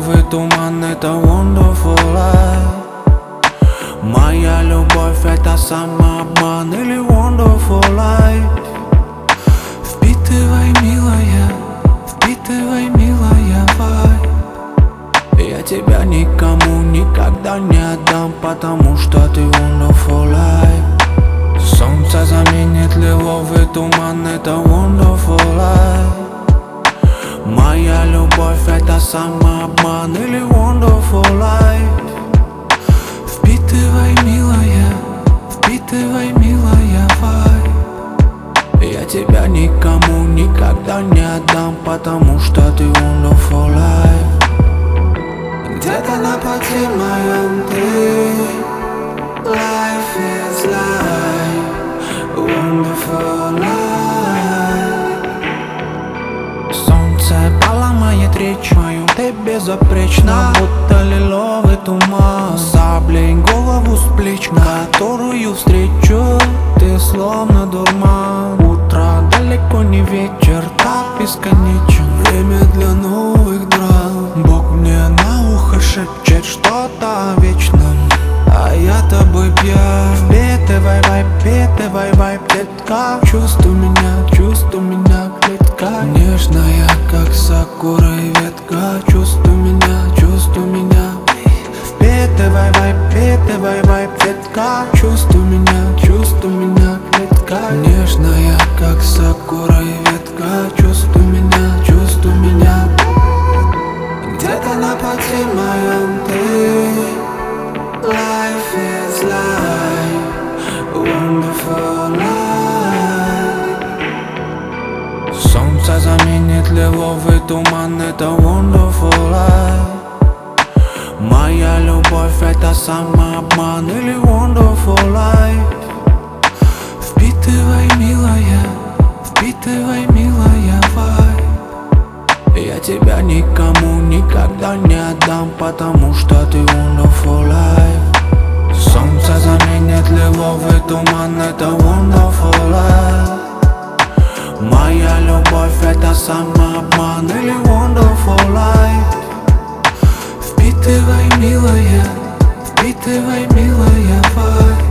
лиловый туман, это wonderful life. Моя любовь это самообман или wonderful life. Впитывай, милая вайб. Я тебя никому никогда не отдам, потому что ты wonderful life. Солнце заменит лиловый туман, это wonderful life. Моя любовь это самообман или wonderful life. Впитывай, милая вайб. Я тебя никому никогда не отдам, потому что ты wonderful life. Где-то на пути моем ты. Life is life, wonderful life. Солнце поломает речь мою, ты безупречна, будто лиловый туман. Саблей голову с плеч, которую встречу, ты словно дурман. Утро далеко не вечер, так бесконечен. Время для новых драм. Бог мне на ухо шепчет что-то о вечном, а я тобой пьян. Впитывай вайб, детка. Чувствуй меня, клетка. Нежная, как сакура и ветка. Чувствуй меня. Впитывай вайб, детка. Чувствуй меня, клетка. Нежная, как сакура и ветка. Чувствуй меня. Где-то на пути моем ты. Life is life, wonderful life. Солнце заменит лиловый туман, это wonderful life. Моя любовь это самообман или wonderful life. Впитывай, милая вайб. Я тебя никому никогда не отдам, потому что ты wonderful life. Солнце заменит лиловый туман, это wonderful life. Моя любовь это самообман или wonderful life. Впитывай, милая вайб.